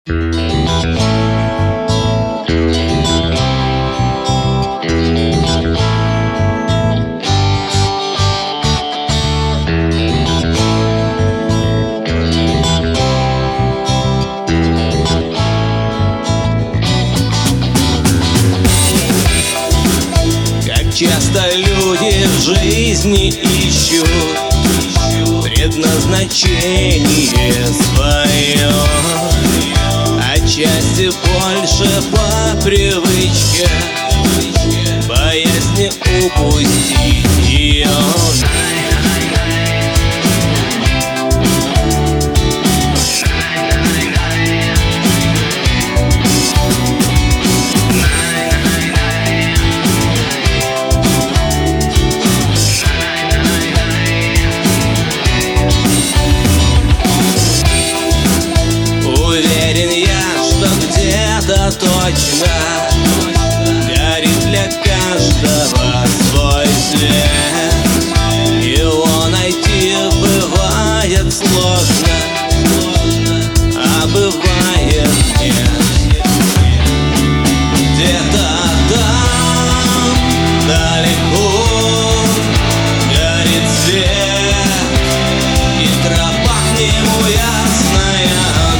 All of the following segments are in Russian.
Часто люди в жизни ищут предназначение свое, отчасти больше по привычке, боязни упустить ее. Уверен я, что где-то точно горит для каждого свой свет. Его найти бывает сложно, а бывает нет. Где-то там далеко горит свет, и тропа к нему ясная.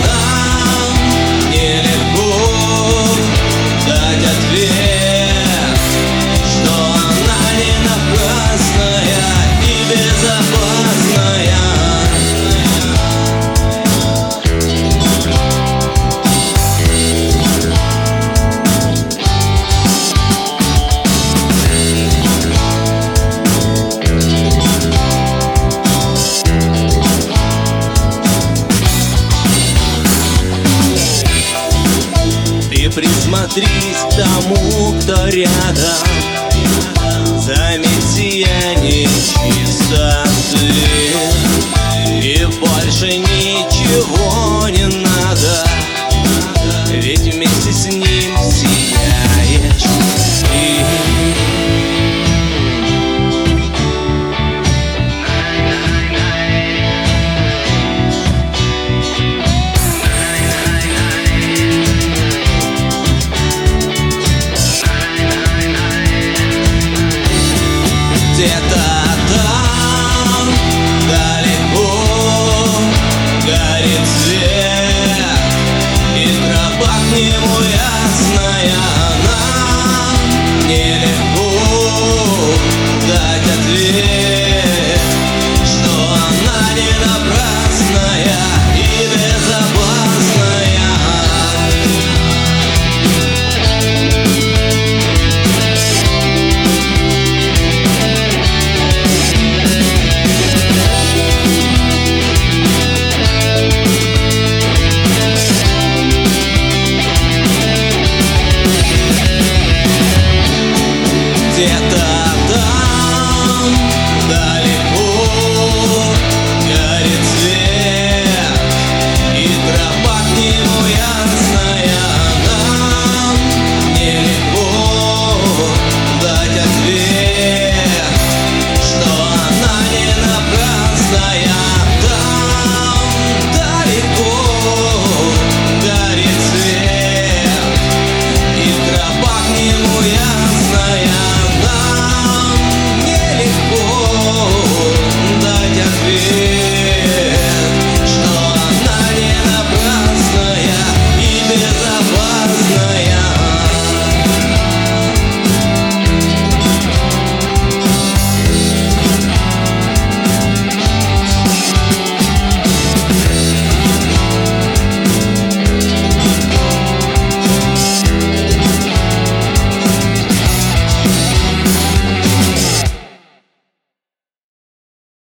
Присмотрись к тому, кто рядом, заметь сияние чисто.